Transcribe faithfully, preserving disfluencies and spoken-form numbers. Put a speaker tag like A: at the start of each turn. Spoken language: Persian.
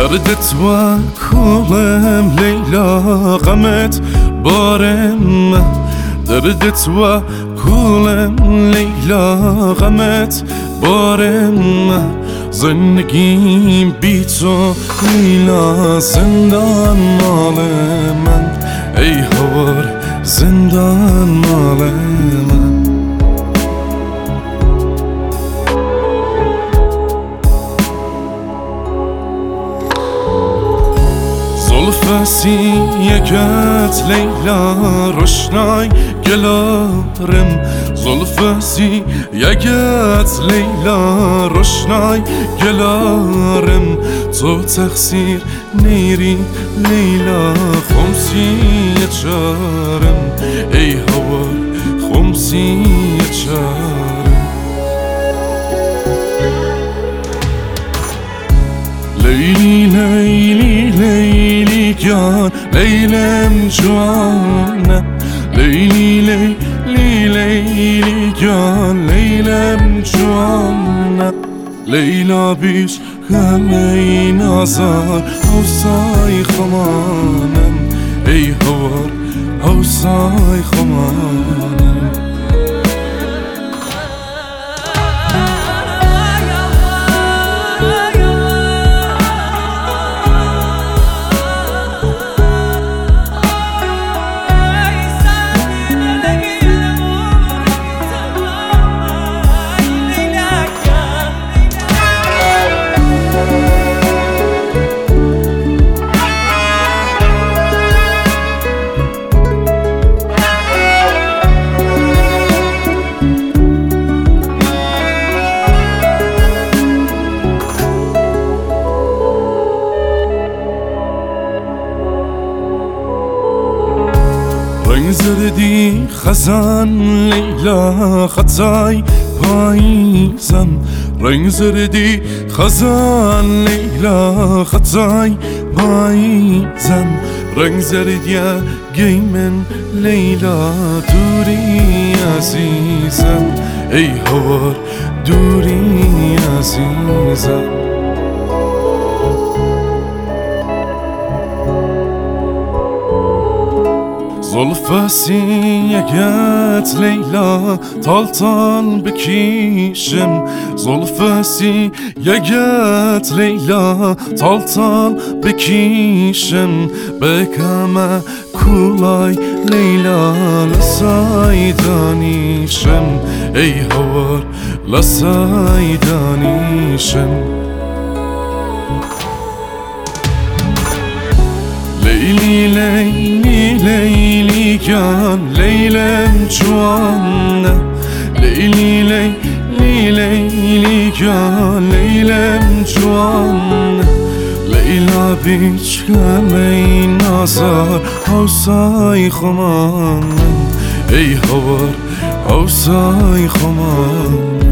A: دردت و کولم لیلا غمت بارم دردت و کولم لیلا غمت بارم زندگیم بی تو لیلا زندان مال من ای هوار زندان مال من زلفسی یکت لیلا روشنای گلارم زلفسی یکت لیلا روشنای گلارم تو تقصیر نیری لیلا خمسی چارم ای هوار خمسی چارم لیلی لیلی لیلی جان لیلم جوانه لیلی لیلی لیلی جان لیلم جوانه لیلا بیش همه این آزار حوصای خمانم ای هوار حوصای خمانم رنگ زردی خزان لیلا خطای پاییزم رنگ زردی خزان لیلا خطای پاییزم رنگ زردی گیمن لیلا دوری عزیزم ای هوار دوری عزیزم زلفسی یکت لیلا تال تال بکیشم زلفسی یکت لیلا تال تال بکیشم بکم کولای لیلا لسای دانیشم ای هوار لسای دانیشم لیلی لیلی لیلی جان لیلم جوانه لیلی لیلی لیلی جان لیلم جوانه لیلا بیچ همه این آزار حوصای خمانم ای هوار حوصای خمانم